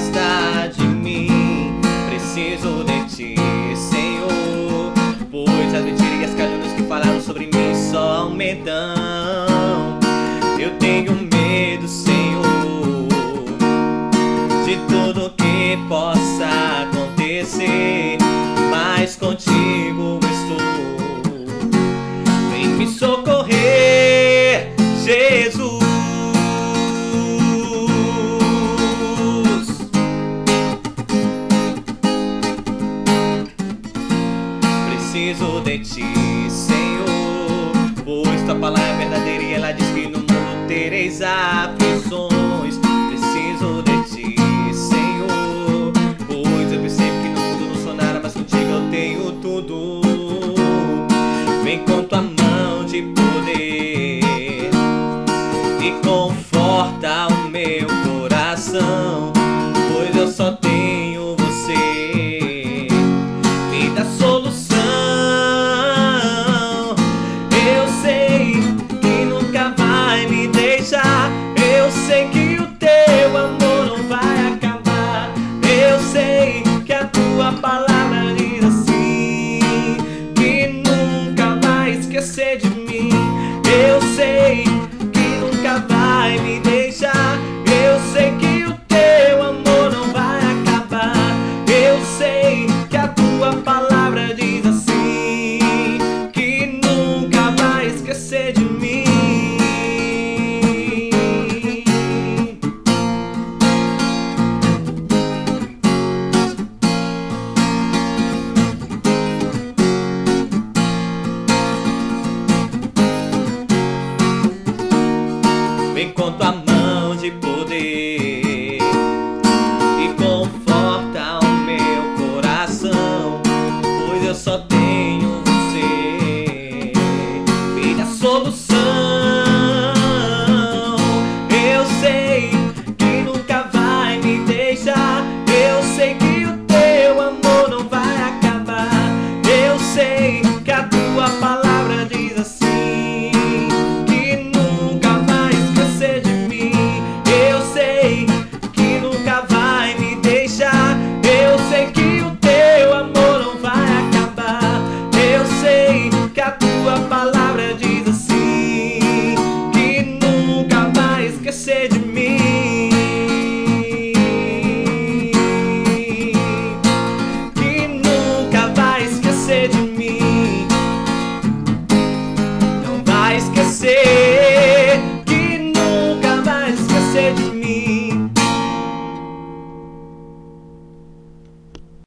afasta de mim. Preciso de ti, Senhor, pois as mentiras e as calúnias que falaram sobre mim só aumentam. Eu tenho medo, Senhor, de tudo que possa acontecer, mas contigo estou. Vem me socorrer, Jesus. Preciso de ti, Senhor, pois tua palavra é verdadeira e ela diz que no mundo tereis aflições. Preciso de ti, Senhor, pois eu percebo que no mundo não sou nada, mas contigo eu tenho tudo. Vem com tua mão de poder e conforta o meu coração, pois eu só tenho você. Me dá solução. Eu sei que nunca vai me deixar. Eu sei que o teu amor não vai acabar. Eu sei que a tua palavra diz assim, que nunca vai esquecer de mim. Eu sei que nunca vai me deixar. Eu sei que o teu amor não vai acabar. Eu sei que a tua palavra